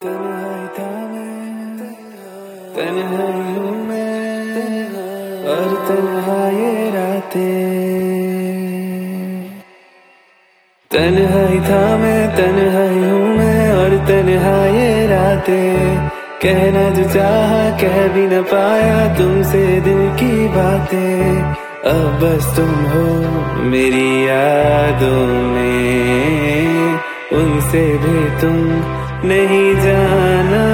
तन्हाई था मैं, तन्हाई हूँ मैं और तन्हा ये रातें। तन्हाई था मैं, तन्हाई हूँ मैं और तन्हा ये रातें। कहना जो चाहा कह भी न पाया तुमसे दिल की बातें। अब बस तुम हो मेरी यादों में, उनसे भी तुम नहीं जाना।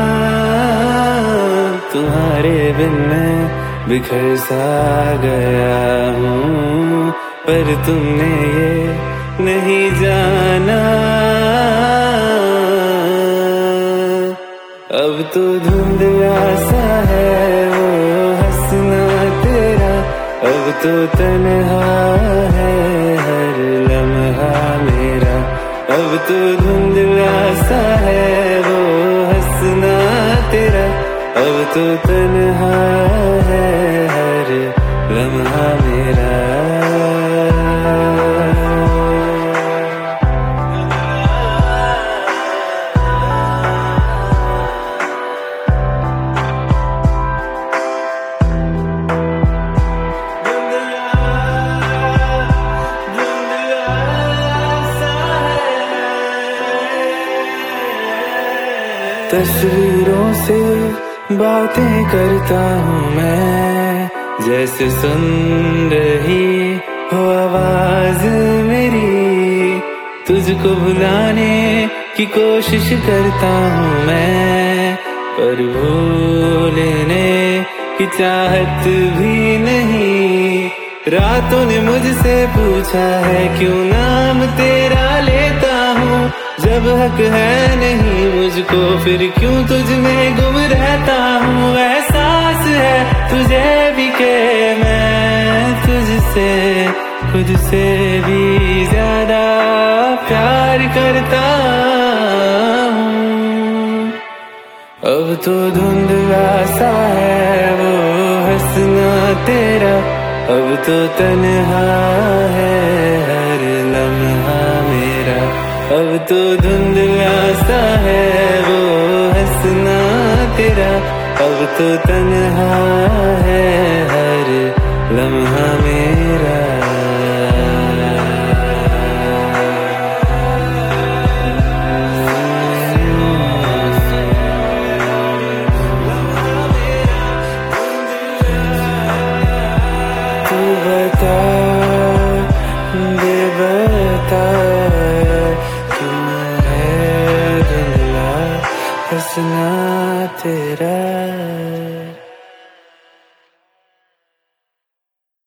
तुम्हारे बिन मैं बिखर सा गया हूँ, पर तुमने ये नहीं जाना। अब तो धुंधला सा है वो हंसना तेरा, अब तो तन्हा है हर लम्हा मेरा। अब तो धुंधला सा है वो हंसना तेरा, अब तो तन्हा है हर लम्हा मेरा। तस्वीरों से बातें करता हूँ मैं, जैसे सुन रही हो आवाज मेरी। तुझको भुलाने की कोशिश करता हूँ मैं, पर भूलने की चाहत भी नहीं। रातों ने मुझसे पूछा है क्यों नाम तेरा लेता हूँ, जब हक है नहीं मुझको फिर क्यों तुझ में गुम रहता हूँ। एहसास है तुझे भी के मैं तुझसे खुद से भी ज्यादा प्यार करता हूँ। अब तो धुंधला सा है वो हंसना तेरा, अब तो तन्हा है हर लम्हा मेरा। अब तो धुंधला सा है वो हंसना तेरा, अब तो तन्हा है हर लम्हा मेरा। तू बता बेबता हंसना तेरा।